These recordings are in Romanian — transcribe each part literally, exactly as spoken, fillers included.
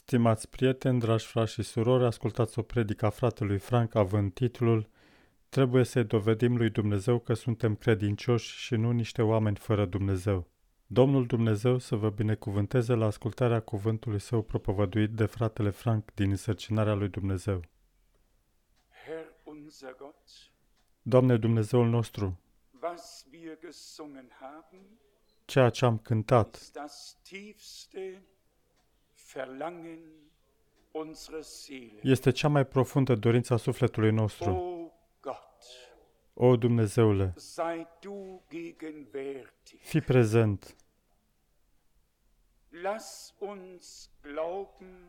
Stimați prieteni, dragi frați și surori, ascultați o predică a fratelui Frank având titlul Trebuie să-i dovedim lui Dumnezeu că suntem credincioși și nu niște oameni fără Dumnezeu. Domnul Dumnezeu să vă binecuvânteze la ascultarea cuvântului său propovăduit de fratele Frank din însărcinarea lui Dumnezeu. Herr unser Gott, Doamne Dumnezeul nostru, was wir gesungen haben, ceea ce am cântat ist das tiefste Verlangen unserer Seele. este cea mai profundă dorință a sufletului nostru. O Gott, O Dumnezeule, sei du gegenwärtig. fii prezent. Lass uns glauben,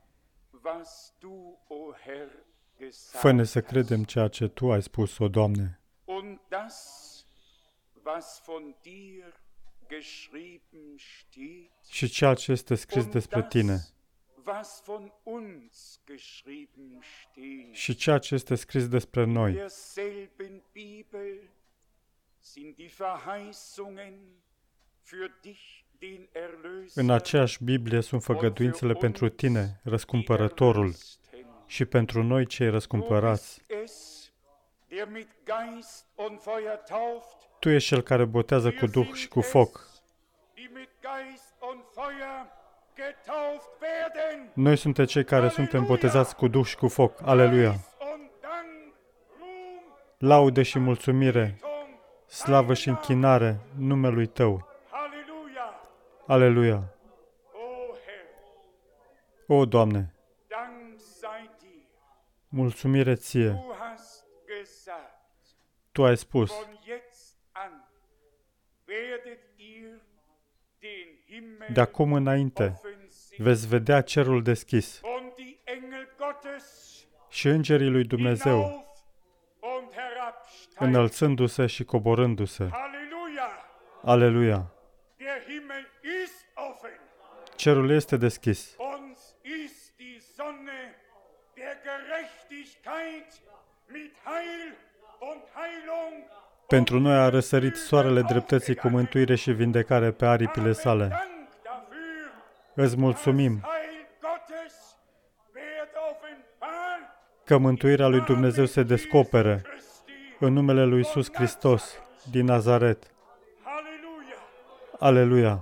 was du, o Herr, Fă-ne gesagt să credem ceea ce Tu ai spus, o Doamne, hast. Und das, was von dir geschrieben steht, și ceea ce este scris und despre Tine, das, was von uns geschrieben steht. și ceea ce este scris despre In noi. derselben Bibel sind die Verheißungen für dich, den Erlöser, În aceeași Biblie sunt făgăduințele pentru Tine, răscumpărătorul, și pentru noi cei răscumpărați. Du bist es, der mit Geist und Feuer tauft. Tu ești Cel care botează cu Duh și cu foc. Die mit Geist und Feuer getauft werden. Noi suntem cei care suntem botezați cu Duh și cu foc. Aleluia! Preis und Dank, Ruhm, Laude și mulțumire, Tung, slavă și închinare numelui Tău. Halleluja. Aleluia! O Herr, O, Doamne, Dank sei dir. mulțumire Ție. Du hast gesagt, Tu ai spus, von jetzt an werdet ihr den Himmel de acum înainte offen sehen veți vedea cerul deschis und die Engel Gottes și îngerii lui Dumnezeu hinauf und herabsteigen. înălțându-se și coborându-se. Halleluja. Aleluia! Der Himmel ist offen. Cerul este deschis. Uns ist die Sonne der Gerechtigkeit mit Heil und Heilung. Pentru noi a răsărit soarele dreptății cu mântuire și vindecare pe aripile sale. Dank dafür. Îți mulțumim Heil Gottes wird offenbar că mântuirea lui Dumnezeu se descopere Christi. în numele lui Iisus Hristos din Nazaret. Halleluja. Aleluia!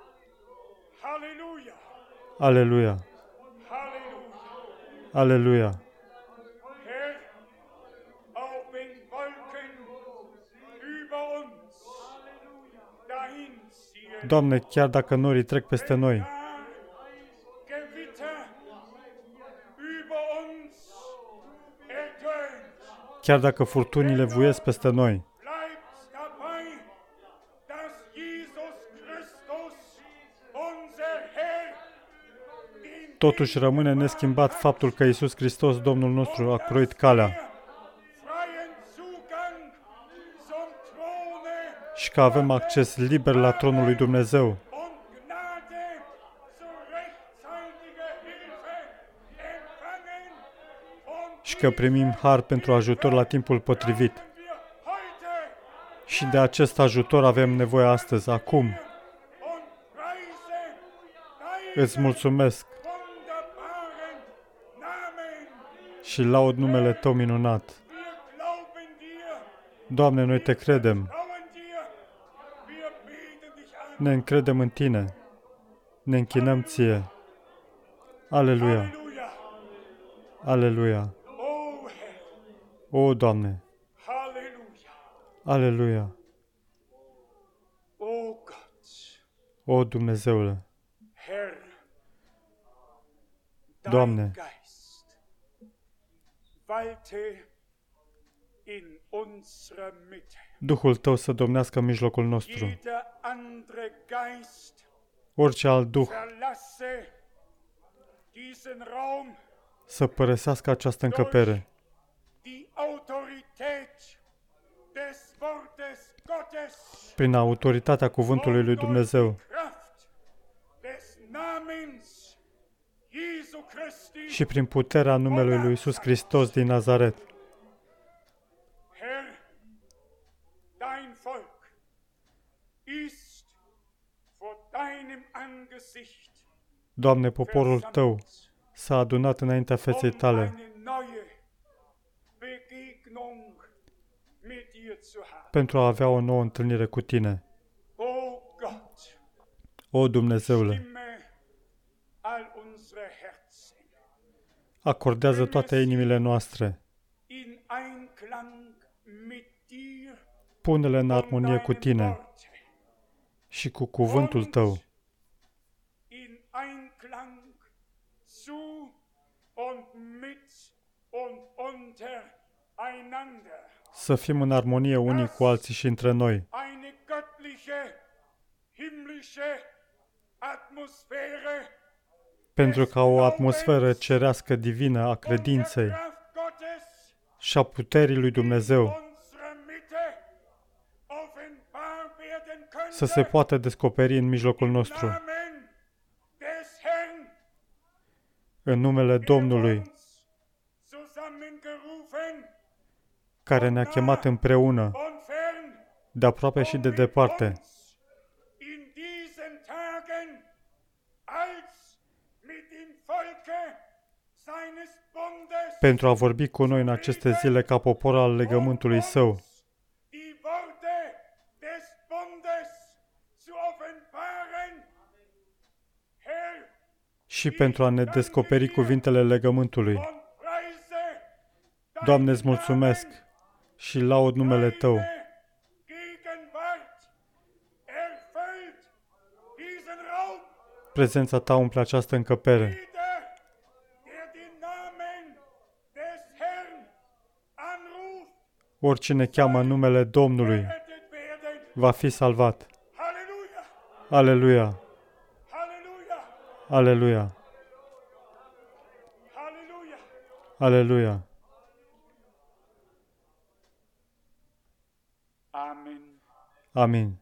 Halleluja. Aleluia! Halleluja. Aleluia! Herr, auch wenn Wolken über uns dahin ziehen, Doamne, chiar dacă norii trec peste noi, da Gewitter über uns ertönt, chiar dacă furtunile vuiesc peste noi, bleibt dabei, dass Jesus Christus, unser Herr, den totuși rămâne neschimbat faptul că Iisus Hristos, Domnul nostru, a croit calea freien Zugang zum Throne și că avem acces liber la tronul lui Dumnezeu und Gnade zu rechtzeitiger Hilfe empfangen und și că primim har pentru ajutor la timpul potrivit. wir heute Și de acest ajutor avem nevoie astăzi, acum. und preisen deinen Îți mulțumesc wunderbaren Namen. și laud numele Tău minunat. Wir glauben dir, Doamne, noi Te credem, trauen dir, wir beten dich an. ne încredem în Tine, ne închinăm Ție. Aleluia! Halleluja. Aleluia! O Herr, O, Doamne! Halleluja. Aleluia! O Gott, O, Dumnezeule! Herr, Doamne. dein Geist walte in unserer Mitte. Duhul Tău să domnească în mijlocul nostru. Jeder andere Geist Orice alt duh verlasse diesen Raum. să părăsească această încăpere Die Autorität des Wortes Gottes prin autoritatea cuvântului lui und durch Dumnezeu die Kraft des Namens Jesu Christi. și prin puterea numelui lui Iisus Hristos din Nazaret. Herr, dein Volk ist vor deinem Angesicht Doamne, poporul Tău s-a adunat înaintea feței Tale pentru a avea o nouă întâlnire cu Tine. O, Dumnezeule, acordează toate inimile noastre, pune-le în armonie cu Tine și cu cuvântul Tău. Să fim în armonie unii cu alții și între noi, pentru ca o atmosferă cerească divină a credinței și a puterii lui Dumnezeu să se poată descoperi în mijlocul nostru. În numele Domnului, care ne-a chemat împreună, de aproape și de departe, pentru a vorbi cu noi în aceste zile ca popor al legământului Său, și pentru a ne descoperi cuvintele legământului. Doamne, îți mulțumesc și laud numele Tău. Prezența Ta umple această încăpere. Oricine cheamă numele Domnului va fi salvat. Aleluia! Aleluia! Aleluia! Amen. Amin.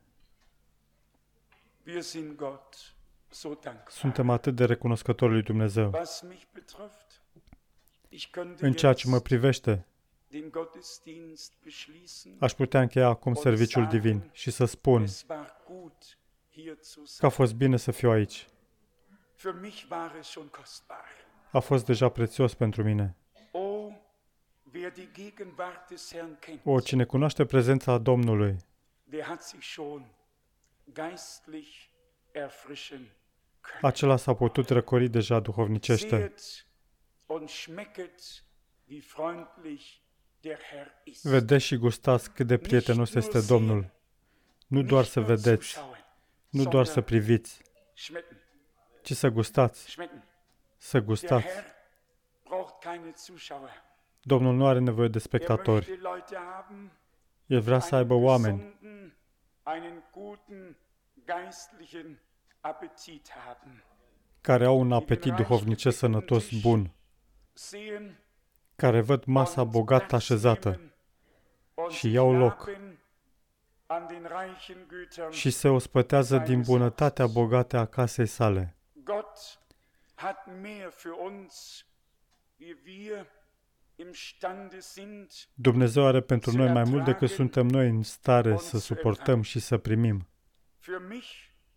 Wir sind Gott so dankbar. Suntem atât de recunoscători lui Dumnezeu. Was mich betrifft, ich könnte În ceea ce mă jetzt privește, den Gottesdienst beschließen aș putea încheia acum serviciul divin și să spun es war gut, hier zu că a sein. fost bine să fiu aici. Für mich war es schon kostbar. A fost deja prețios pentru mine. Oh, wer die Gegenwart des Herrn kennt, O, cine cunoaște prezența Domnului, der hat sich schon geistlich erfrischen können. acela s-a putut răcori deja duhovnicește. Sehet und schmecket, wie freundlich der Herr ist. Vedeți și gustați cât de prietenos este Domnul. Nu doar să vedeți, nu doar să priviți, Schmecken, ci să gustați, schmecken. să Der gustați. Herr braucht keine Zuschauer. Domnul nu are nevoie de Er spectatori. möchte Leute haben, El vrea să einen aibă oameni gesunden, einen guten geistlichen Appetit haben. care au un apetit duhovnicesc sănătos bun, Sehen care văd masa und bogat Platz așezată nehmen und și sich iau loc laben an den reichen Gütern. și se ospătează din bunătatea bogate a casei sale. Gott hat mehr für uns, wie wir imstande sind, Dumnezeu are pentru noi mai mult decât suntem noi în stare să suportăm și să primim. für mich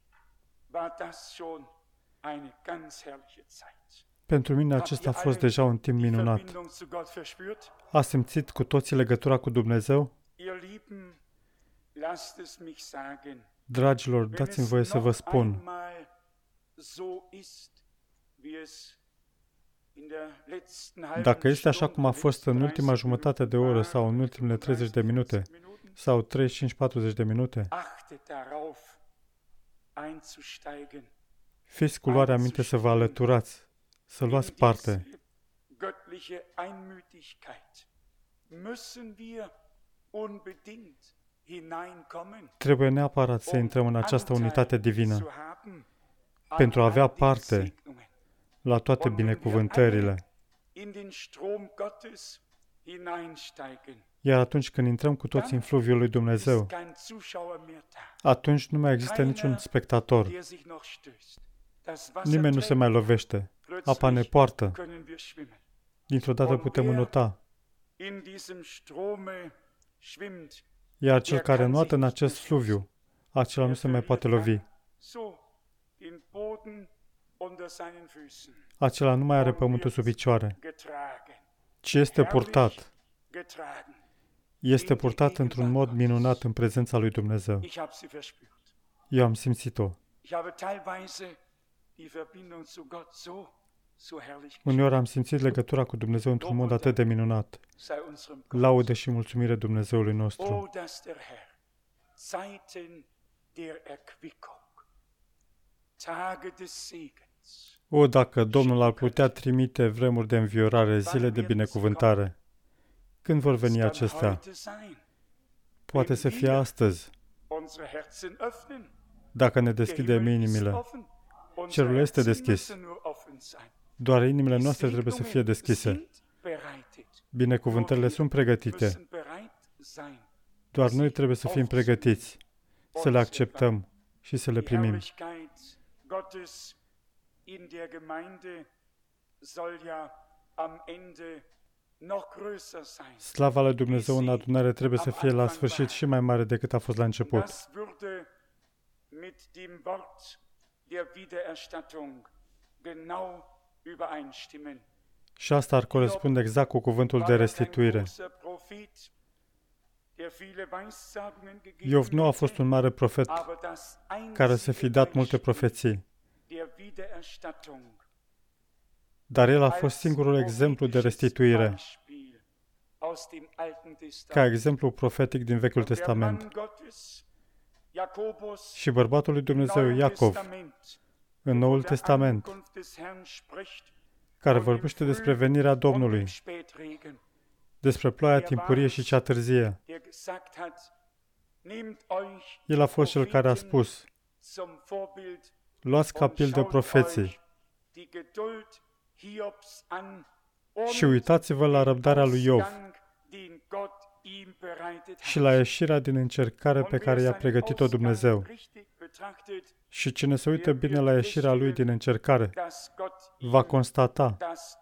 war das schon eine ganz herrliche Zeit. Pentru mine acesta a fost deja un timp Die minunat. Verbindung zu Gott verspürt? A simțit cu toții legătura cu Dumnezeu? Ihr Lieben, lasst es mich sagen, Dragilor, wenn dați-mi es voie să vă noch spun, einmal so ist, wie es in der letzten halben dacă este așa cum a Stunde, fost în letzten ultima dreißig jumătate de Minuten oră war, sau în ultimele treizeci de minute Minuten, sau treizeci și cinci patruzeci de minute, achtet darauf, einzusteigen. fiți cu luarea minte să vă alăturați, să luați parte. Göttliche Einmütigkeit müssen wir unbedingt hineinkommen, Trebuie neapărat să um intrăm în această unitate Anteil divină zu haben an pentru a avea all den parte Segnungen. la toate Und wenn wir binecuvântările. alle in den Strom Gottes hineinsteigen, Iar atunci când intrăm cu toți în fluviul lui Dumnezeu, ist kein Zuschauer mehr da, atunci nu mai există niciun spectator. der sich noch stößt. Das Wasser Nimeni nu se trägt, mai lovește. Apa ne poartă. können wir schwimmen. Dintr-o dată putem înota. In diesem Strome schwimmt, Iar cel care înoată în acest fluviu, acela nu se mai poate lovi. so den Boden unter seinen Füßen, acela nu mai are pământul sub picioare, ci este purtat. getragen. Este purtat într-un mod minunat în prezența lui Dumnezeu. Ich habe sie verspürt. Eu am simțit-o. Ich habe teilweise die Verbindung zu Gott so, so herrlich Uneori am simțit legătura cu Dumnezeu într-un mod atât de minunat. sei unserem Gott. Laude și mulțumire Dumnezeului Oh, nostru. dass der Herr Zeiten der Erquickung, Tage des Segens, O, dacă Domnul ar putea trimite vremuri de înviorare, zile de binecuvântare. Când vor veni es kann acestea? heute sein, Poate să fie astăzi, unsere Herzen öffnen. dacă ne Der deschidem Himmel ist inimile. offen. Unsere Cerul este Herzen deschis. müssen nur offen sein. Doar inimile Die noastre trebuie să fie Segnungen deschise. sind bereitet. Binecuvântările sunt pregătite. Müssen bereit sein. Doar noi trebuie să fim pregătiți, să le acceptăm și să le Die primim. Herrlichkeit Gottes in der Gemeinde soll ja am Ende noch größer sein. Slava lui Dumnezeu în adunare trebuie să fie la sfârșit și mai mare decât a fost la început. Das würde mit dem Wort der Wiedererstattung genau übereinstimmen. Și asta ar corespunde exact cu cuvântul de restituire. Iov nu a fost un mare profet care să fi dat multe profeții, dar el a fost singurul exemplu de restituire, ca exemplu profetic din Vechiul Testament. Și bărbatul lui Dumnezeu, Iacov, în Noul Testament, care vorbește despre venirea Domnului, despre ploaia timpurie și cea târzie. El a fost cel care a spus, luați ca pildă profeții și uitați-vă la răbdarea lui Iov și la ieșirea din încercare pe care i-a pregătit-o Dumnezeu. Și cine se uită bine la ieșirea lui din încercare, va constata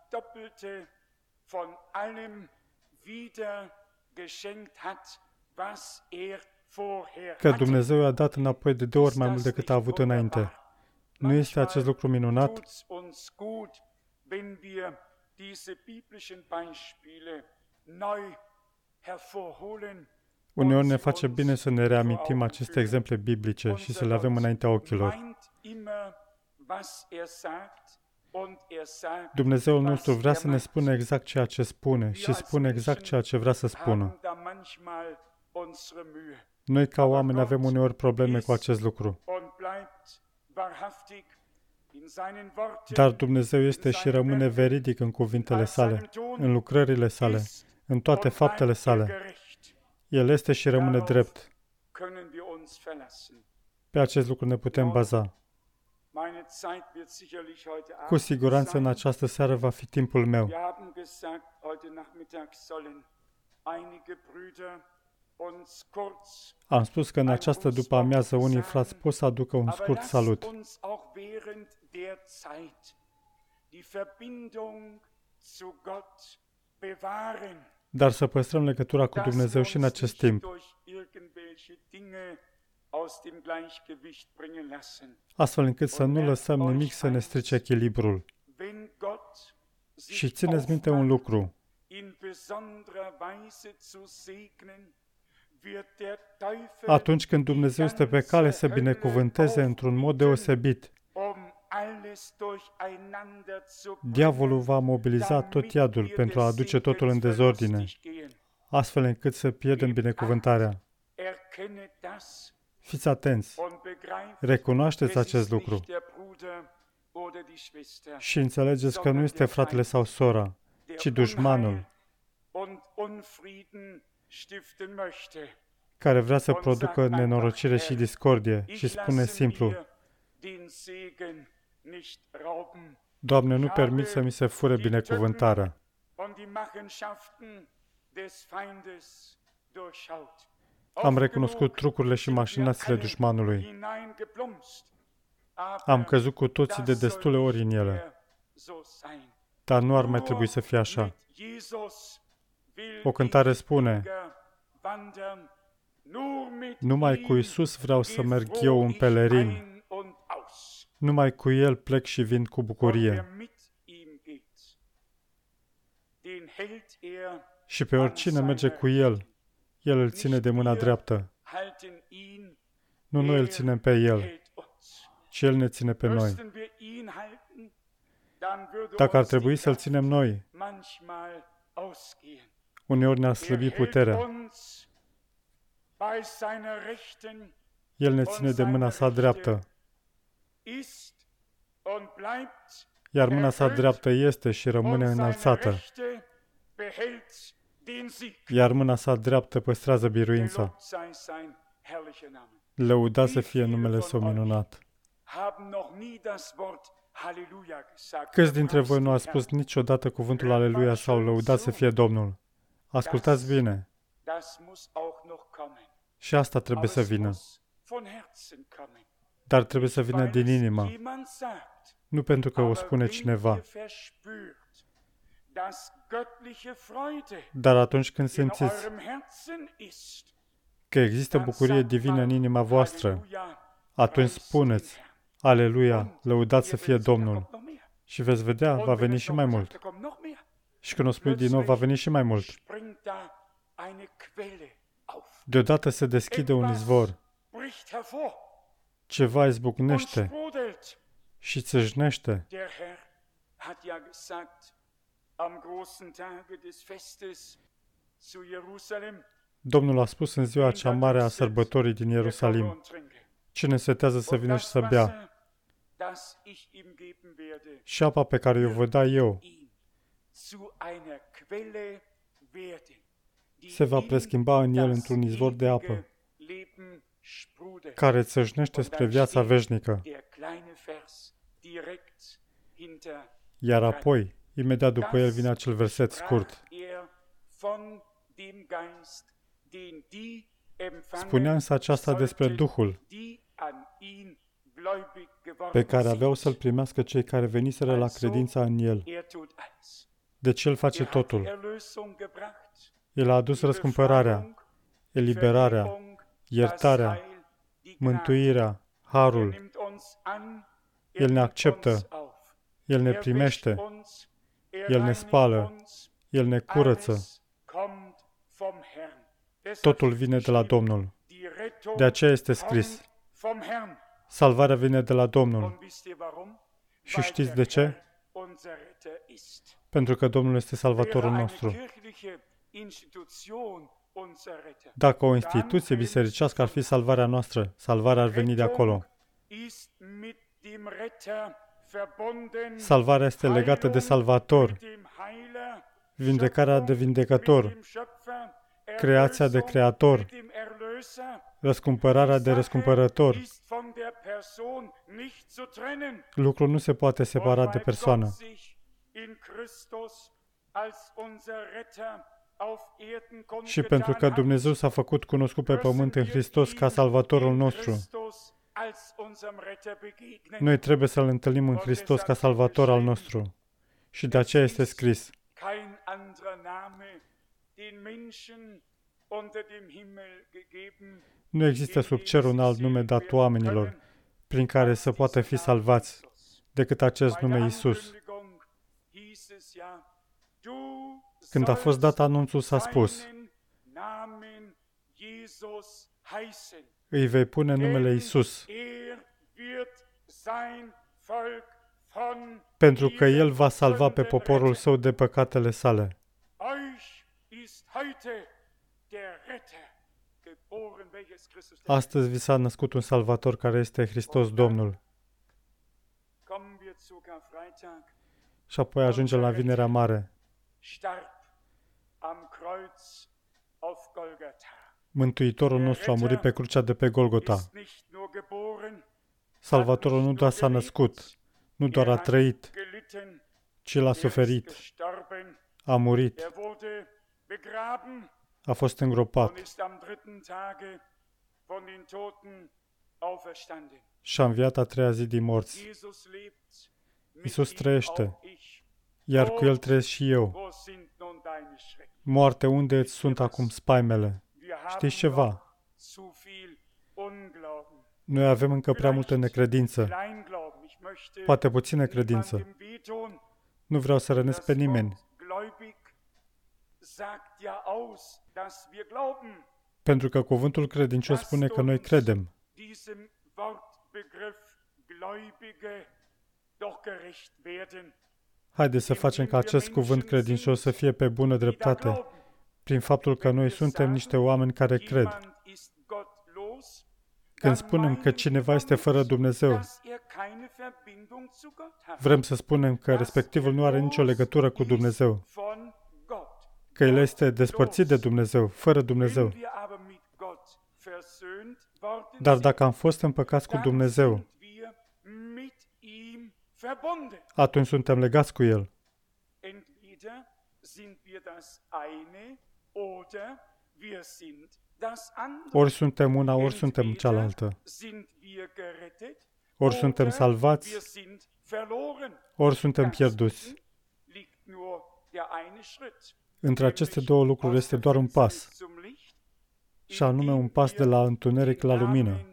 că Dumnezeu i-a dat înapoi de două ori mai mult decât a avut înainte. Nu este acest lucru minunat? Uneori ne face bine să ne reamintim aceste exemple biblice și să le avem înaintea ochilor. Dumnezeul nostru vrea să ne spună exact ceea ce spune și spune exact ceea ce vrea să spună. Noi ca oameni avem uneori probleme cu acest lucru. Dar Dumnezeu este și rămâne veridic în cuvintele sale, în lucrările sale, în toate faptele sale. El este și rămâne drept. Pe acest lucru ne putem baza. Cu siguranță în această seară va fi timpul meu. Am spus că în această după-amiază unii frați pot să aducă un scurt salut. Dar să păstrăm legătura cu Dumnezeu și în acest timp, astfel încât să nu lăsăm nimic să ne strice echilibrul. Și țineți minte un lucru. Atunci când Dumnezeu este pe cale să binecuvânteze într-un mod deosebit, diavolul va mobiliza tot iadul pentru a aduce totul în dezordine, astfel încât să pierdem binecuvântarea. Fiți atenți, recunoașteți acest lucru și înțelegeți că nu este fratele sau sora, ci dușmanul care vrea să producă nenorocire și discordie și spune simplu, Doamne, nu permit să mi se fure binecuvântarea. Am recunoscut trucurile și mașinațiile dușmanului. Am căzut cu toții de destule ori în ele. Dar nu ar mai trebui să fie așa. O cântare spune, numai cu Iisus vreau să merg eu în pelerin. Numai cu El plec și vin cu Und bucurie. wer mit ihm geht, den hält er Și pe an oricine merge seiner cu El, Rechten. El îl ține de mâna dreaptă. Halten ihn, Nu noi îl er ținem pe El, hält uns. ci El ne ține pe noi. Müssten wir ihn halten, dann würde Dacă ar uns die trebui să-L Kraft ținem noi, manchmal ausgehen. uneori ne-ar Er slăbi hält puterea. uns bei seiner Rechten El ne und ține de mâna seine sa dreaptă, Rechte ist und bleibt iar mâna sa erhöht dreaptă este și und rămâne seine înălțată, Rechte behält den Sieg. iar mâna sa dreaptă păstrează biruința. Gelobt sei sein herrlicher Name. Lăudat să fie numele Său minunat. Haben noch nie das Wort Halleluja gesagt. Câți dintre voi nu ați spus niciodată cuvântul Aleluia sau lăudat să fie Domnul? Ascultați bine, Das muss auch noch kommen. și asta trebuie Aber să es vină, muss von Herzen kommen. dar trebuie să vină Weil din es inimă, jemand sagt. nu pentru că o Aber spune wenn cineva, ihr verspürt, dass göttliche Freude dar atunci când in simțiți eurem Herzen ist, că există dann bucurie sagt divină în man, inima voastră, Halleluja, atunci preist spuneți, den Herrn. Aleluia, Und lăudat ihr să fie werdet sehen, da Domnul. kommt noch mehr. Și veți vedea, Und va wenn veni es și noch mai gesagt, mult. da kommt noch mehr. Și când o spui din nou, va veni și mai mult. Springt da eine Quelle auf. Deodată se deschide un izvor, Bricht hervor ceva und izbucnește sprudelt. și țâșnește. Der Herr hat ja gesagt, am großen Tage des Festes zu Jerusalem, Domnul a spus în ziua cea mare a sărbătorii din der komme Ierusalim, und trinke. cine setează să Und vină și das să bea, Wasser, das ich ihm geben werde, și apa pe care o voi da eu ihn zu einer Quelle werden, die se va ihm preschimba în el das într-un izvor de apă, ewige Leben sprudelt. care țâșnește spre viața veșnică. Der kleine Vers direkt hinter. Iar apoi, imediat după el vine acel verset scurt. Er von dem Geist, den die empfangen Spunea însă aceasta despre sollten, Duhul die an ihn gläubig geworden pe care aveau sind. să-l primească cei care veniseră la credința în el. Er tut alles. Deci el face Er hat totul. Erlösung gebracht, El a adus die răscumpărarea, Befreiung, eliberarea, Vergebung, das iertarea, Heil, die Gnade. mântuirea, Er harul. nimmt uns an, El er ne nimmt acceptă, uns auf. El ne Er primește, wäscht uns, er El ne reinigt spală, uns. El ne curăță. Alles kommt vom Herrn. Deshalb Totul vine de la Domnul. die Rettung De aceea este scris, kommt vom Herrn. salvarea vine de la Domnul. Und wisst ihr warum? Și Weil știți der de ce? Herr unser Retter ist. Pentru că Domnul este Wäre salvatorul eine nostru. kirchliche Institution unser Retter. Dacă o instituție bisericească ar fi salvarea noastră, salvarea ar veni de acolo. Ist mit dem Retter verbunden. Salvarea este legată de Salvator, Mit dem Heiler, vindecarea de vindecător, mit dem Schöpfer, creația de Erlösung creator, mit dem Erlöser. răscumpărarea de răscumpărător. Ist von der Person nicht zu trennen. Lucrul nu se poate separa Und de weil persoană. Gott sich in Christus als unser Retter auf Erden Și pentru că Dumnezeu s-a făcut cunoscut pe pământ în Hristos ca Salvatorul nostru, noi trebuie să-L întâlnim în Hristos ca Salvator al nostru. Și de aceea este scris, kein anderer Name den Menschen unter dem Himmel gegeben, nu există sub cer un alt nume dat oamenilor prin care să poată fi salvați decât acest nume Isus. Când a fost dat anunțul, s-a spus, îi vei pune numele Isus, pentru că El va salva pe poporul Său de păcatele sale. Astăzi vi s-a născut un Salvator care este Hristos Domnul. Și apoi ajungem la Vinerea Mare. Mântuitorul nostru a murit pe crucea de pe Golgota. Salvatorul nu doar s-a născut, nu doar a trăit, ci l-a suferit, a murit, a fost îngropat și a înviat a treia zi din morți. Iisus trăiește, iar cu El trăiesc și eu. Moarte, unde îți sunt acum spaimele? Știți ceva? Noi avem încă prea multă necredință. poate puțină credință. Nu vreau să rănesc pe nimeni, pentru că cuvântul credincios spune că noi credem. Haideți să facem ca acest cuvânt credincios să fie pe bună dreptate, prin faptul că noi suntem niște oameni care cred. Când spunem că cineva este fără Dumnezeu, vrem să spunem că respectivul nu are nicio legătură cu Dumnezeu, că el este despărțit de Dumnezeu, fără Dumnezeu. Dar dacă am fost împăcați cu Dumnezeu, atunci suntem legați cu El. Ori suntem una, ori suntem cealaltă. Ori suntem salvați, ori suntem pierduți. Între aceste două lucruri este doar un pas, și anume un pas de la întuneric la lumină,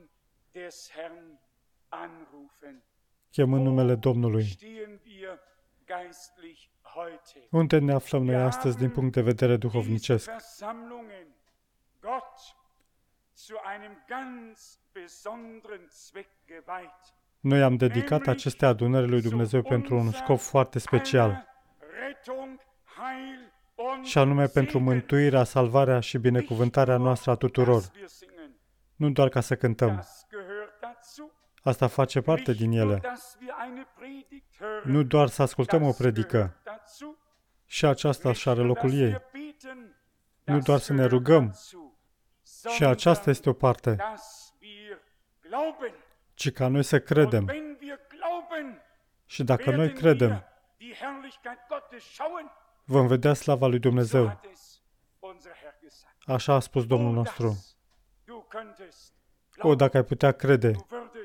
chemând numele Domnului. Unde ne aflăm noi astăzi din punct de vedere duhovnicesc? Noi am dedicat aceste adunări lui Dumnezeu pentru un scop foarte special, și anume pentru mântuirea, salvarea și binecuvântarea noastră a tuturor. Nu doar ca să cântăm. Asta face parte din ele. Nu doar să ascultăm o predică. Și aceasta și are locul ei. Nu doar să ne rugăm. Și aceasta este o parte. Ci ca noi să credem. Și dacă noi credem, vom vedea slava lui Dumnezeu. Așa a spus Domnul nostru. O, dacă ai putea crede,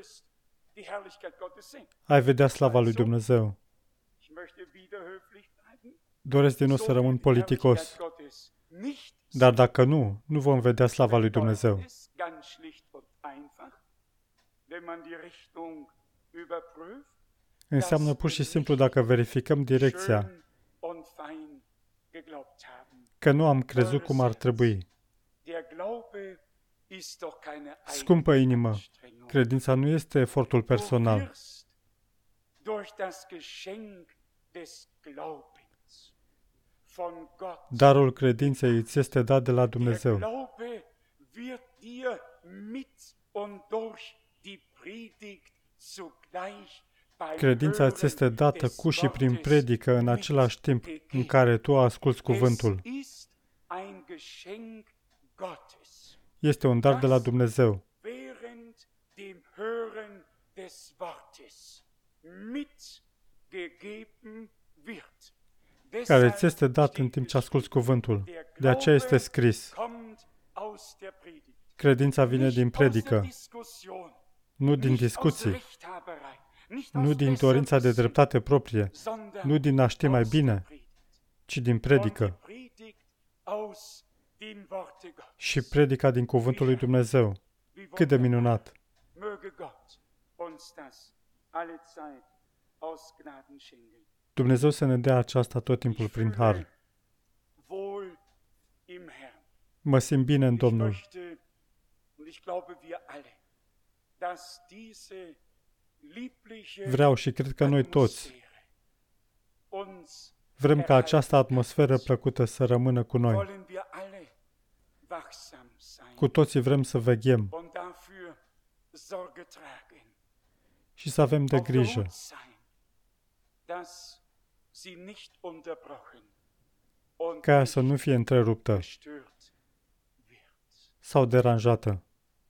ai vedea slava lui Dumnezeu. Doresc din nou să rămân politicos. Dar dacă nu, nu vom vedea slava lui Dumnezeu. Înseamnă pur și simplu dacă verificăm direcția, că nu am crezut cum ar trebui. Scumpă inimă, credința nu este efortul personal. Darul credinței îți este dat de la Dumnezeu. Credința îți este dată cu și prin predică în același timp în care tu asculți cuvântul. Este un dar de la Dumnezeu, care îți este dat în timp ce asculți cuvântul. De aceea este scris. Credința vine din predică, nu din discuții, nu din dorința de dreptate proprie, nu din a ști mai bine, ci din predică. Și predica din cuvântul lui Dumnezeu. Cât de minunat! Dumnezeu să ne dea aceasta tot timpul prin har. Mă simt bine în Domnul. Vreau și cred că noi toți vrem ca această atmosferă plăcută să rămână cu noi. Cu toții vrem să veghem și să avem de grijă ca ea să nu fie întreruptă sau deranjată.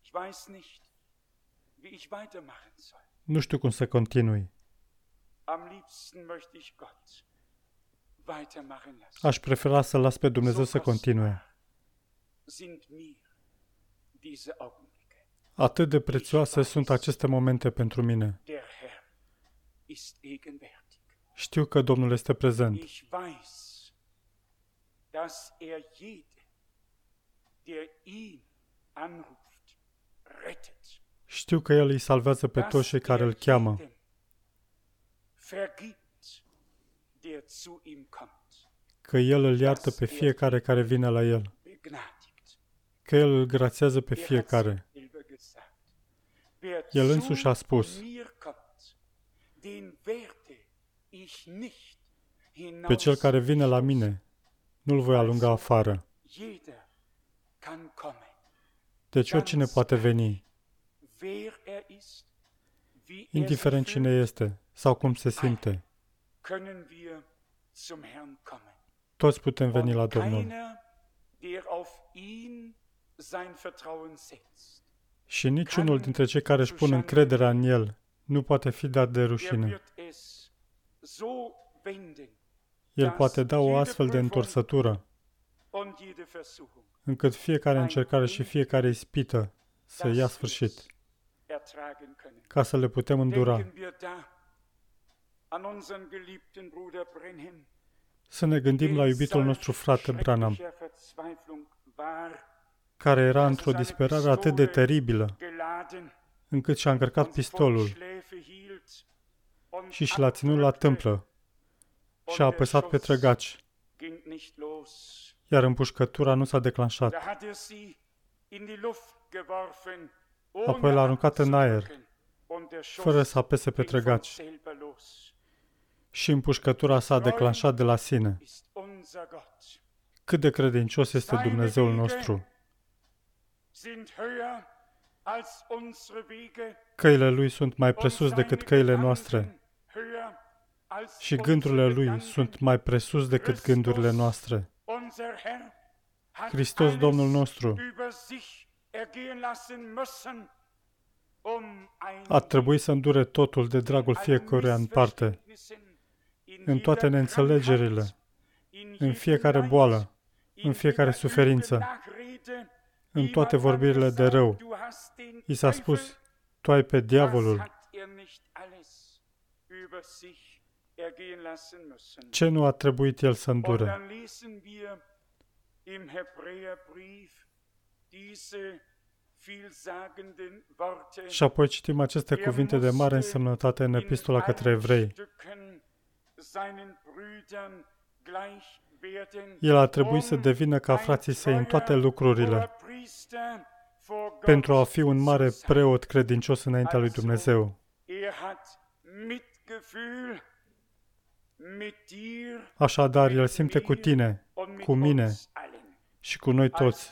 Nu știu cum să continui. Aș prefera să las pe Dumnezeu să continue. Atât de prețioase sunt aceste momente pentru mine. Știu că Domnul este prezent. Știu că El îi salvează pe toți cei care îl cheamă. vergibt, der zu ihm kommt. Că El îl iartă pe fiecare care vine la El. Begnadigt. Că El îl grațiază pe Er hat fiecare. selber gesagt. Wer El însuși a zu spus, mir kommt, den werde ich nicht pe cel care vine la hinausstoßen. mine, nu-l voi alunga afară. Jeder kann kommen. Deci oricine poate veni, Wer er ist, wie er sich indiferent cine fühlt, este sau cum se simte. können wir zum Herrn kommen. Toți putem veni la Und Domnul. keiner, der auf ihn sein Vertrauen setzt, Și niciunul dintre cei care își pun încrederea în El nu poate fi dat de er rușine. wird es so wenden El poate da o astfel de întorsătură, und jede Versuchung, încât fiecare încercare și fiecare ispită să ia dass sfârșit, wir es ertragen können. ca să le putem îndura. Denken wir da an unseren geliebten Bruder Brenhem, Să ne gândim la der in iubitul nostru solch frate Branham, schrecklicher Verzweiflung war, care era dass într-o er seine disperare atât de Pistole teribilă, geladen încât și-a încărcat und vor pistolul die Schläfe hielt und și și l-a ținut la tâmplă și a apăsat pe trăgaci, ging nicht los. iar împușcătura nu s-a declanșat. Da hat er sie in die Luft geworfen, Apoi l-a aruncat în aer, abzudrücken, und der Schuss fără să apese pe ging von trăgaci, selber los. și împușcătura s-a declanșat de la sine. Ist unser Gott. Cât de credincios este Dumnezeul nostru! Sind höher als unsere Wege, Căile Lui sunt mai und presus decât seine căile Gedanken noastre höher als și unsere gândurile Lui Gedanken. sunt mai presus decât gândurile noastre. Unser Herr hat Hristos, alles Domnul nostru, über sich ergehen lassen müssen, um ein a trebuit să îndure totul de dragul fiecăruia în parte, în toate neînțelegerile, în fiecare boală, în fiecare suferință, în toate vorbirile de rău. I s-a spus, tu ai pe diavolul. Ce nu a trebuit el să îndure? Și apoi citim aceste cuvinte de mare însemnătate în epistola către evrei. El a trebuit să devină ca frații săi în toate lucrurile, pentru a fi un mare preot credincios înaintea lui Dumnezeu. Așadar, El simte cu tine, cu mine și cu noi toți.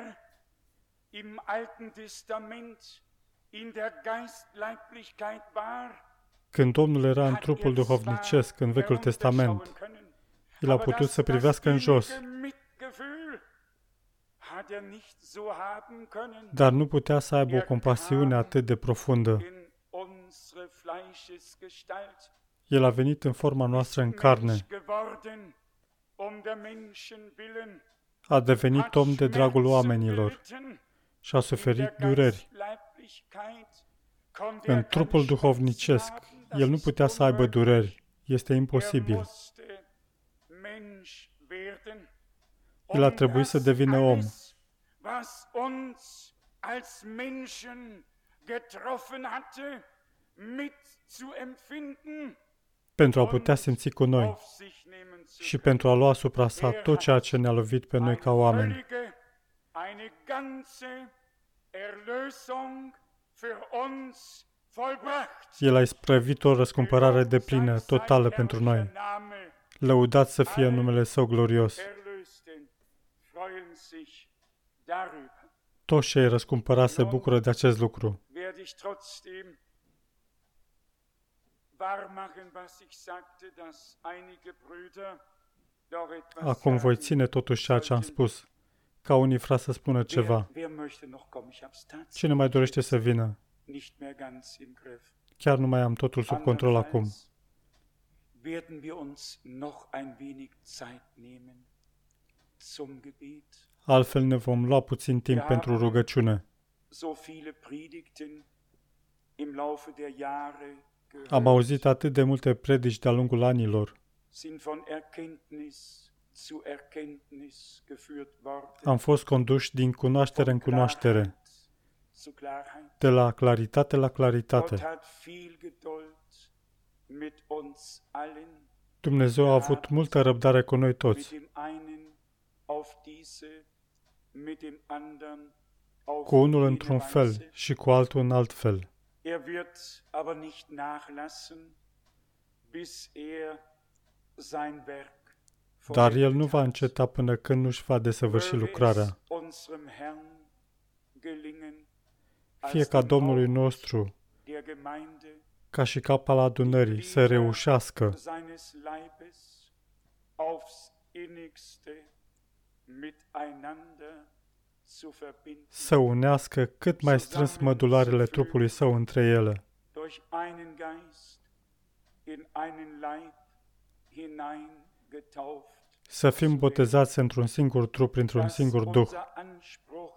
Când Domnul era în trupul duhovnicesc în Vechiul Testament, El a putut să privească în jos, dar nu putea să aibă o compasiune atât de profundă. El a venit în forma noastră în carne, a devenit om de dragul oamenilor și a suferit dureri. În trupul duhovnicesc, El nu putea să aibă dureri. Este imposibil. El a trebuit să devină om. Pentru a putea simți cu noi și pentru a lua asupra sa tot ceea ce ne-a lovit pe noi ca oameni. El a isprăvit o răscumpărare deplină, totală pentru noi. Lăudat să fie numele Său glorios. Toți cei răscumpărați se bucură de acest lucru. Acum voi ține totuși ceea ce am spus, ca unii frați să spună ceva. Cine mai dorește să vină? Chiar nu mai am totul sub control acum. Altfel ne vom lua puțin timp pentru rugăciune. Am auzit atât de multe predici de-a lungul anilor. Am fost conduși din cunoaștere în cunoaștere, de la claritate la claritate. mit uns allen, Dumnezeu a avut multă răbdare cu noi mit toți. dem einen auf diese, mit dem anderen auf Cu unul jene într-un fel Weise. și cu altul în alt fel. Er wird aber nicht nachlassen, bis er sein Werk Dar El nu vollendet va hat. înceta până când nu-și va desăvârși Möge lucrarea. es unserem Herrn gelingen, Fie als ca dem Domnului Haupt nostru, der Gemeinde, ca și cap al adunării, să reușească seines Leibes aufs innigste miteinander zu verbinden, să unească cât mai strâns mădularele trupului său între ele, durch einen Geist in einen Leib hineingetauft. să fim botezați într-un singur trup, printr-un dass singur Duh, unser Anspruch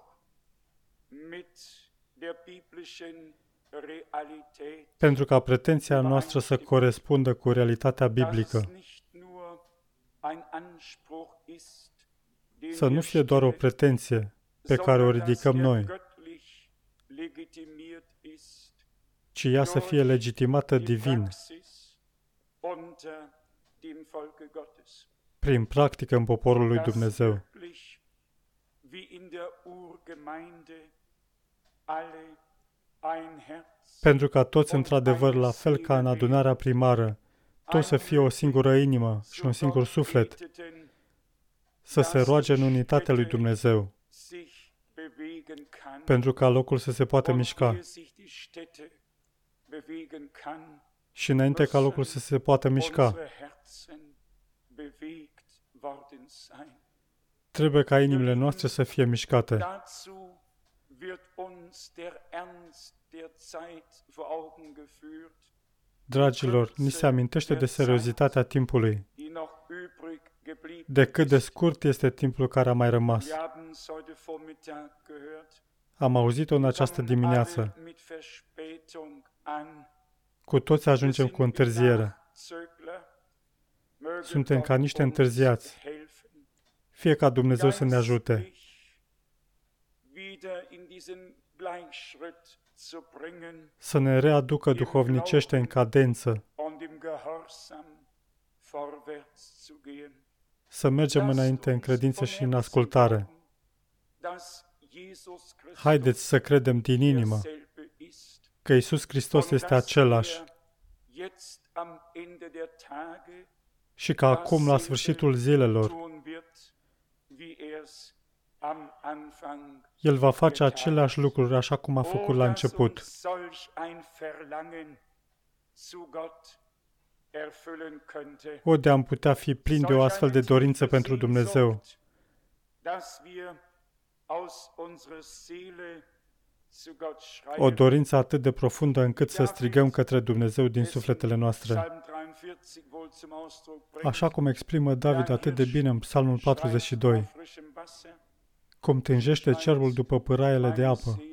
mit der biblischen Realität, pentru ca pretenția noastră să corespundă cu realitatea dass biblică, es nicht nur ein Anspruch ist, den să nu wir fie doar o stellen, pretenție pe care o sondern dass ridicăm er noi, göttlich legitimiert ist ci ea să fie legitimată die divin, Praxis unter dem Volke Gottes. prin practică în poporul lui Dass Dumnezeu, wirklich, wie in der Urgemeinde, alle ein Herz, pentru ca toți, într-adevăr, la fel ca în adunarea primară, toți să fie o singură inimă și un singur suflet, beteten, să se roage în unitatea lui Dumnezeu, sich bewegen kann, pentru ca locul să se poată und mișca. ehe sich die Stätte bewegen kann, Și înainte ca locul să se poată mișca, unsere Herzen bewegt worden sein. trebuie ca inimile noastre să fie mișcate. Dazu wird uns der Ernst der Zeit vor Augen geführt, Dragilor, ni se amintește de seriozitatea timpului, die noch übrig geblieben de cât de ist. scurt este timpul care a mai rămas. Wir haben es heute Vormittag gehört. Am auzit-o în această Kommen dimineață. alle mit Verspätung an. Cu toți ajungem cu întârziere. Nachzögler. Möge Suntem Gott ca niște uns întârziați. helfen, Fie ca Dumnezeu să ne ajute geistlich wieder in diesen Gleichschritt zu bringen să ne readucă duhovnicește în cadență, und im Gehorsam vorwärts zu gehen. să mergem înainte în credință și în ascultare. Haideți să credem din inimă că Iisus Hristos este același și că acum, la sfârșitul zilelor, El va face aceleași lucruri așa cum a făcut la început. O, de am putea fi plini de o astfel de dorință pentru Dumnezeu, o dorință atât de profundă încât să strigăm către Dumnezeu din sufletele noastre. Așa cum exprimă David atât de bine în Psalmul patruzeci și doi, cum tânjește cerul după pâraiele de apă,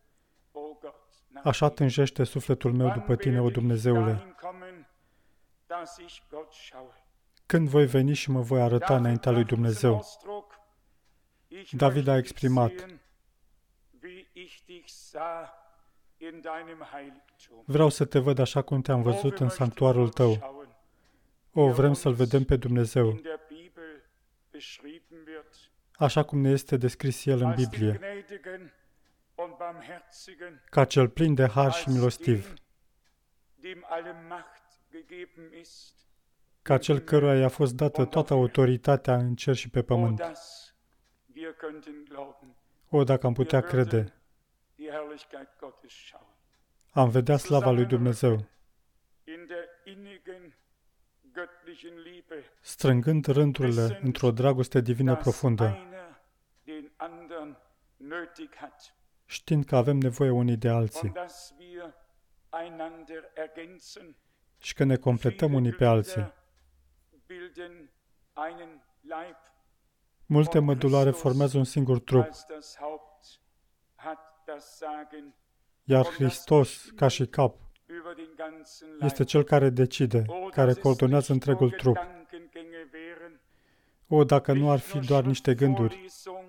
așa tânjește sufletul meu după Tine, o Dumnezeule. Când voi veni și mă voi arăta înaintea lui Dumnezeu? David a exprimat: vreau să te văd așa cum te-am văzut în sanctuarul tău. O, vrem să-L vedem pe Dumnezeu, așa cum ne este descris El în Biblie, ca cel plin de har și milostiv, ca cel căruia i-a fost dată toată autoritatea în cer și pe pământ. O, dacă am putea crede, am vedea slava lui Dumnezeu, strângând rândurile într-o dragoste divină profundă, știind că avem nevoie unii de alții și că ne completăm unii pe alții. Multe mădulare formează un singur trup, iar Hristos, ca și cap, este Cel care decide, care coordonează întregul trup. O, dacă nu ar fi doar niște gânduri,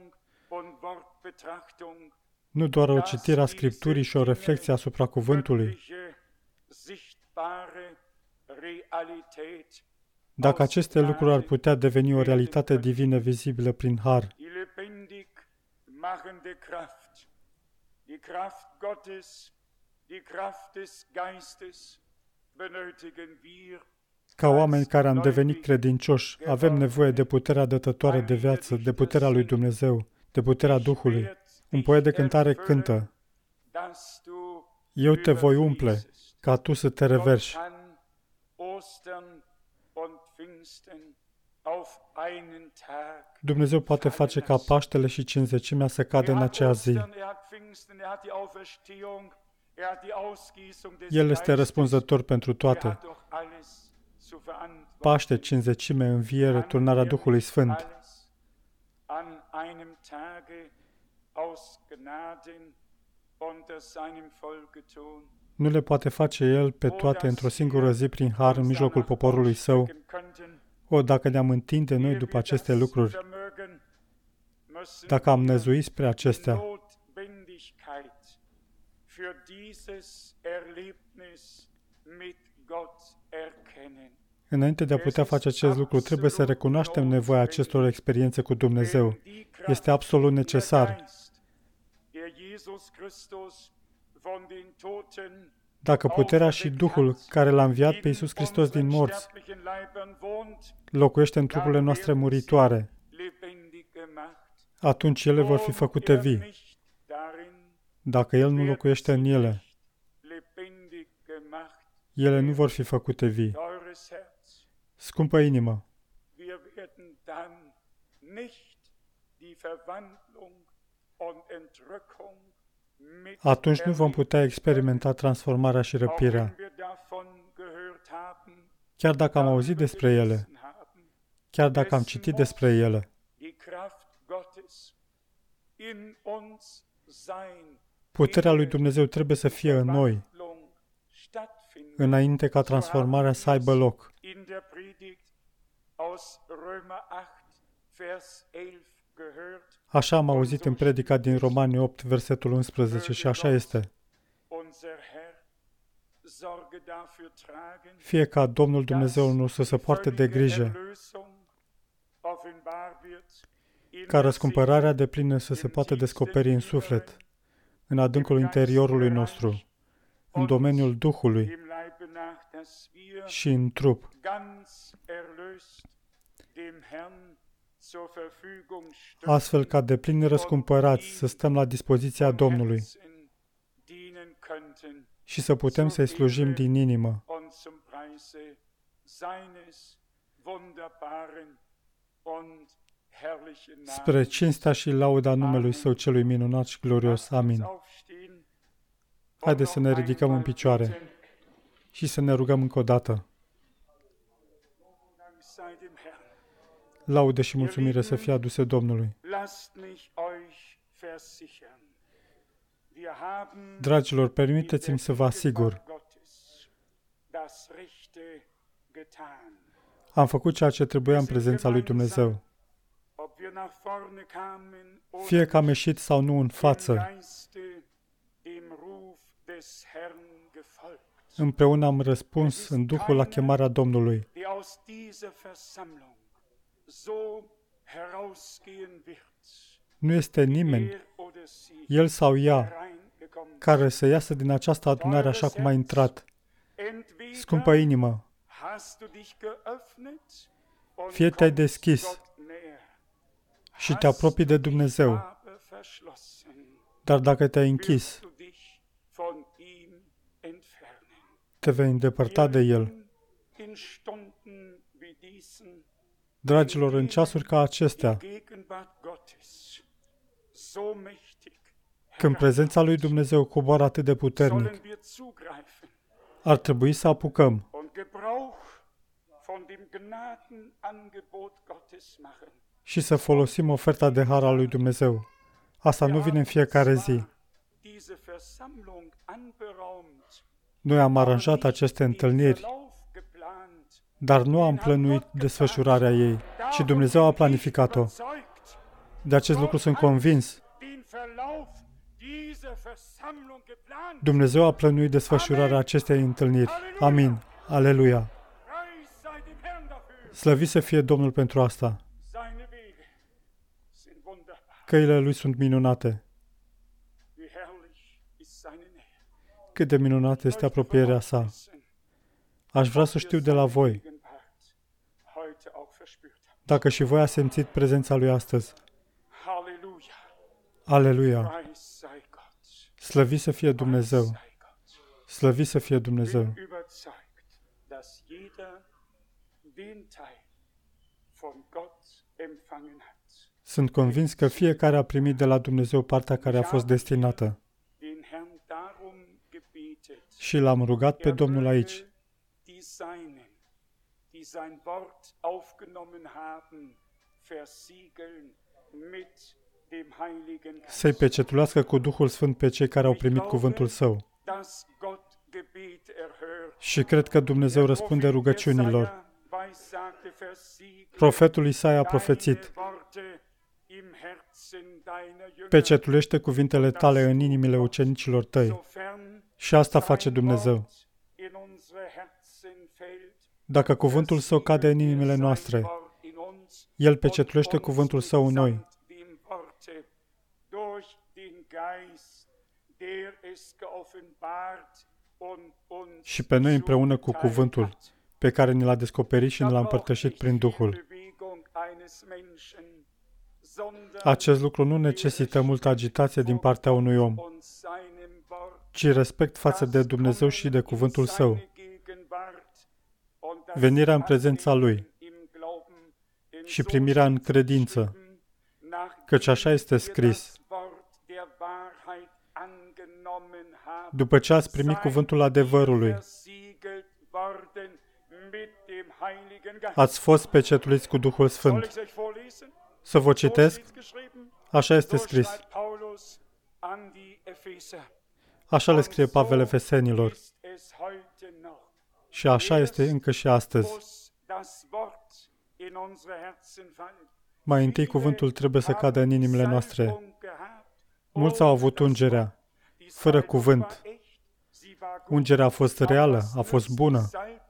nu doar o citire a Scripturii și o reflexie asupra cuvântului, Realität Dacă aceste lucruri ar putea deveni o realitate divină vizibilă prin har, die lebendig machende Kraft, die Kraft Gottes, die Kraft des Geistes, benötigen wir ca oameni care am devenit credincioși, avem nevoie de puterea dătătoare de viață, de puterea lui Dumnezeu, de puterea Duhului. Un poet de cântare cântă: dass du Eu te voi umple, ca tu să te reverși. kann Ostern und Pfingsten auf einen Tag. Dumnezeu poate face ca Paștele și Cincizecimea să cadă în acea zi. El este răspunzător pentru toate. Paște, Cincizecime, Înviere, Turnarea Duhului Sfânt. An einem Tage aus Gnaden unter seinem Volk getun. Nu le poate face El pe toate într-o singură zi prin har în mijlocul poporului Său. O, dacă ne-am întinde noi după aceste lucruri, dacă am năzuit spre acestea, înainte de a putea face acest lucru, trebuie să recunoaștem nevoia acestor experiențe cu Dumnezeu. Este absolut necesar. Dacă puterea și Duhul care l-a înviat pe Iisus Hristos din morți locuiește în trupurile noastre muritoare, atunci ele vor fi făcute vii. Dacă El nu locuiește în ele, ele nu vor fi făcute vii. Scumpă inimă, atunci nu vom putea experimenta transformarea și răpirea. Chiar dacă am auzit despre ele, chiar dacă am citit despre ele, puterea lui Dumnezeu trebuie să fie în noi, înainte ca transformarea să aibă loc. Așa am auzit în predica din Romani opt, versetul unsprezece, și așa este. Fie ca Domnul Dumnezeul nostru să poarte de grijă, ca răscumpărarea deplină să se poată descoperi în suflet, în adâncul interiorului nostru, în domeniul Duhului și în trup, astfel ca de plin răscumpărați să stăm la dispoziția Domnului și să putem să-i slujim din inimă, spre cinstea și lauda numelui Său celui minunat și glorios. Amin. Haideți să ne ridicăm în picioare și să ne rugăm încă o dată. Laude și mulțumire să fie aduse Domnului. Dragilor, permiteți-mi să vă asigur. Am făcut ceea ce trebuia în prezența lui Dumnezeu. Fie că am ieșit sau nu în față, împreună am răspuns în Duhul la chemarea Domnului. Nu este nimeni, el sau ea, care să iasă din această adunare așa cum a intrat. Scumpă inimă, fie te-ai deschis și te apropii de Dumnezeu, dar dacă te-ai închis, te vei îndepărta de El. Dragilor, în ceasuri ca acestea, când prezența lui Dumnezeu coboară atât de puternic, ar trebui să apucăm și să folosim oferta de har al lui Dumnezeu. Asta nu vine în fiecare zi. Noi am aranjat aceste întâlniri, dar nu am plănuit desfășurarea ei, ci Dumnezeu a planificat-o. De acest lucru sunt convins. Dumnezeu a plănuit desfășurarea acestei întâlniri. Amin. Aleluia. Slăvit să fie Domnul pentru asta. Seine Wege sind wunderbar. Căile Lui sunt minunate. Wie herrlich ist seine Nähe. Cât de minunată este apropierea sa. Aș vrea să știu de la voi, dacă și voi ați simțit prezența Lui astăzi. Halleluja. Aleluia! Preis sei Gott. Slăvit să fie Dumnezeu! Preis sei Gott. Slăvit să fie Dumnezeu! Bin überzeugt, dass jeder den Teil von Gott empfangen hat. Sunt convins că fiecare a primit de la Dumnezeu partea care a fost destinată. Den Herrn darum gebetet. Și L-am rugat pe Er Domnul aici, möge die Seinen, die sein Wort aufgenommen haben, versiegeln mit dem Heiligen Geist. să-i pecetulească cu Duhul Sfânt pe cei care au primit cuvântul Său. Dass Gott Gebet erhört. Și cred că Dumnezeu răspunde rugăciunilor. Jesaja weissagte, versiegle Profetul Isaia a profețit, deine Worte im Herzen deiner Jünger. pecetulește cuvintele tale în inimile ucenicilor tăi. Sofern Și asta face sein Dumnezeu. Wort in unsere Herzen fällt, Dacă cuvântul Său cade în inimile noastre, El pecetulește cuvântul Său în noi. Și pe noi împreună cu cuvântul pe care ni l-a descoperit și ni l-a împărtășit prin Duhul. Acest lucru nu necesită multă agitație din partea unui om, ci respect față de Dumnezeu și de cuvântul Său. Venirea în prezența Lui și primirea în credință, căci așa este scris. După ce ați primit cuvântul adevărului, ați fost pecetuliți cu Duhul Sfânt. Să vă citesc? Așa este scris. Așa le scrie Pavel Efesenilor. Și așa este încă și astăzi. Mai întâi cuvântul trebuie să cadă în inimile noastre. Mulți au avut ungerea, fără cuvânt. Ungerea a fost reală, a fost bună.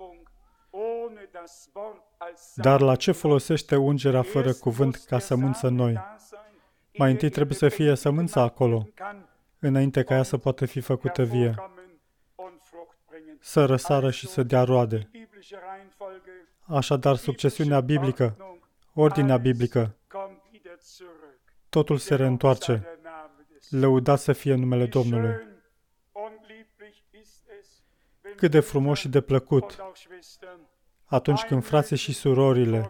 Dar la ce folosește ungerea fără cuvânt ca sămânță în noi? Mai întâi trebuie să fie sămânța acolo, înainte ca ea să poată fi făcută vie, să răsară și să dea roade. Așadar, succesiunea biblică, ordinea biblică, totul se reîntoarce. Lăudat să fie numele Domnului. Cât de frumos și de plăcut atunci când frații și surorile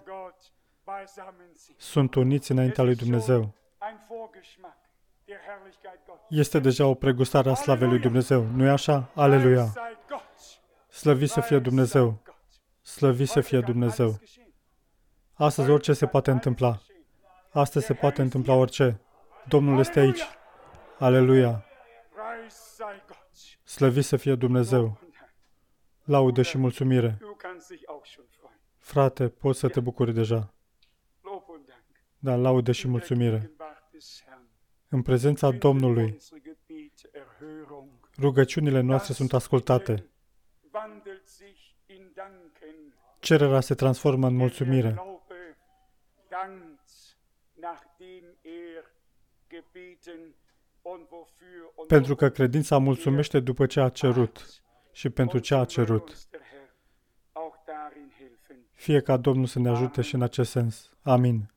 sunt uniți înaintea lui Dumnezeu. Este deja o pregustare a slavei lui Dumnezeu. Nu-i așa? Aleluia! Slăvit să fie Dumnezeu! Slăvit să fie Dumnezeu! Astăzi orice se poate întâmpla. Astăzi se poate întâmpla orice. Domnul este aici. Aleluia! Slăvit să fie Dumnezeu! Laudă și mulțumire! Frate, poți să te bucuri deja. Da, laudă și mulțumire. În prezența Domnului, rugăciunile noastre sunt ascultate. Cererea se transformă în mulțumire. Pentru că credința mulțumește după ce a cerut și pentru ce a cerut. Fie ca Domnul să ne ajute și în acest sens. Amin.